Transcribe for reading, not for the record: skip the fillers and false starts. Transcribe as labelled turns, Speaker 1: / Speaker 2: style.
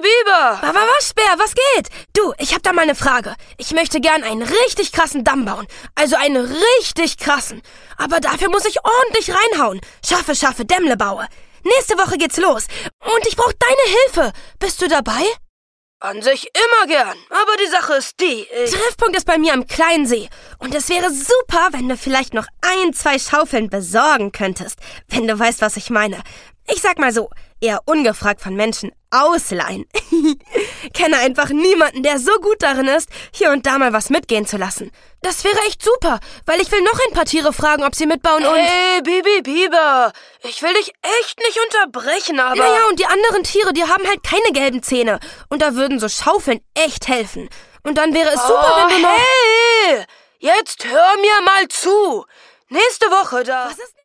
Speaker 1: Biber!
Speaker 2: Was, Bär, was geht? Du, ich hab da mal eine Frage. Ich möchte gern einen richtig krassen Damm bauen. Also einen richtig krassen. Aber dafür muss ich ordentlich reinhauen. Schaffe, Dämmle baue. Nächste Woche geht's los. Und ich brauch deine Hilfe. Bist du dabei?
Speaker 1: An sich immer gern, aber die Sache ist die,
Speaker 2: Treffpunkt ist bei mir am kleinen See. Und es wäre super, wenn du vielleicht noch 2 Schaufeln besorgen könntest. Wenn du weißt, was ich meine. Ich sag mal so, eher ungefragt von Menschen ausleihen. Kenne einfach niemanden, der so gut darin ist, hier und da mal was mitgehen zu lassen. Das wäre echt super, weil ich will noch ein paar Tiere fragen, ob sie mitbauen und...
Speaker 1: Hey, Biber, ich will dich echt nicht unterbrechen, aber...
Speaker 2: Naja, und die anderen Tiere, die haben halt keine gelben Zähne. Und da würden so Schaufeln echt helfen. Und dann wäre es super, wenn du noch...
Speaker 1: Hey, jetzt hör mir mal zu. Nächste Woche da...
Speaker 2: Was ist